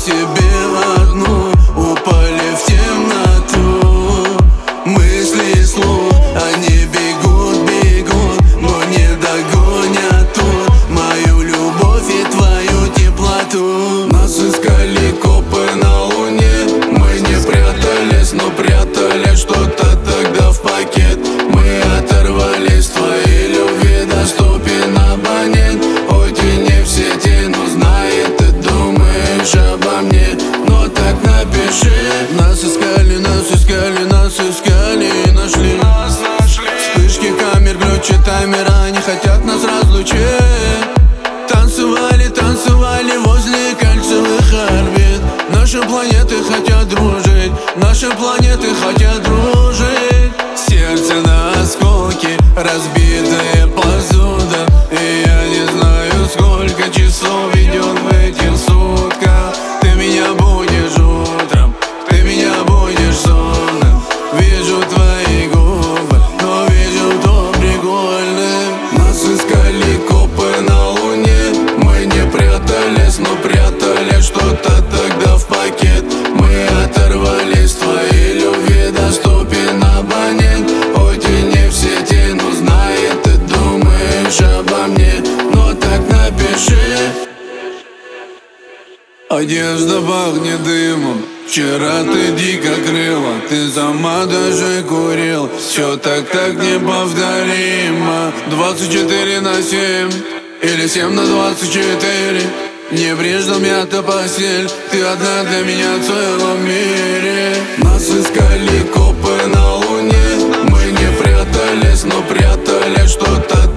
себе одну, упали в темноту. Мысли и слух, они бегут, бегут, но не догонят тут мою любовь и твою теплоту. Нас искали копы на луне, мы не прятались, но прятали что-то тогда в пакет. Мы оторвались, твоей любви доступен абонент. Хоть и не в сети, но знает, ты думаешь обо мне, но так напиши. Нас искали, нас искали, нас искали и нашли. Вспышки камер, ключи таймера, они хотят нас разлучить. Танцевали, танцевали возле кольцевых орбит. Наши планеты хотят дружить, наши планеты хотят дружить. Сердце на осколки, разбитая посуда. И я не знаю, сколько часов идет в этих сутках. Ты меня будешь утром, ты меня будешь сонным. Вижу твои губы, но вижу то прикольным. Нас искали копы на луне, мы не прятались, но прятали что-то тогда в пакет. Мы оторвались, твоей любви доступен абонент. Хоть и не в сети, но знает, ты думаешь обо мне, но так напиши. Одежда пахнет дымом, вчера ты дико крыла, ты сама даже курил. Все так неповторимо. 24/7 или 7/24. Небрежно мята постель, ты одна для меня в целом мире. Нас искали копы на луне, мы не прятались, но прятали что-то